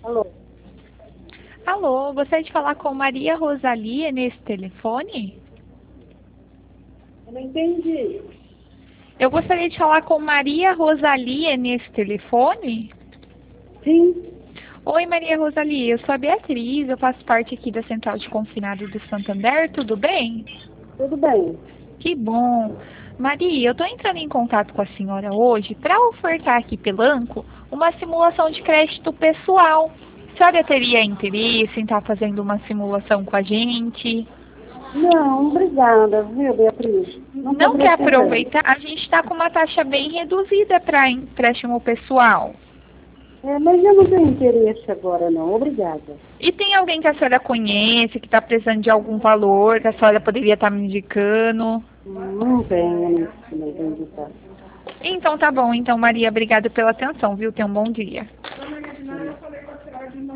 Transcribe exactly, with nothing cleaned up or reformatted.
Alô? Alô, gostaria de falar com Maria Rosalia nesse telefone? Eu não entendi. Eu gostaria de falar com Maria Rosalia nesse telefone? Sim, Oi, Maria Rosalia, eu sou a Beatriz, eu faço parte aqui da Central de Confinado do Santander, tudo bem? tudo bem. Que bom. Maria, eu estou entrando em contato com a senhora hoje para ofertar aqui pelo Anco uma simulação de crédito pessoal. A senhora teria interesse em estar fazendo uma simulação com a gente? Não, obrigada, viu, Beatriz? Não Não poderia quer atender. aproveitar? A gente está com uma taxa bem reduzida para empréstimo pessoal. É, mas eu não tenho interesse agora, não. Obrigada. E tem alguém que a senhora conhece, que está precisando de algum valor, que a senhora poderia estar me indicando? Não tenho, não tenho indicar. Então tá bom. Então, Maria, obrigada pela atenção, viu? Tenha um bom dia.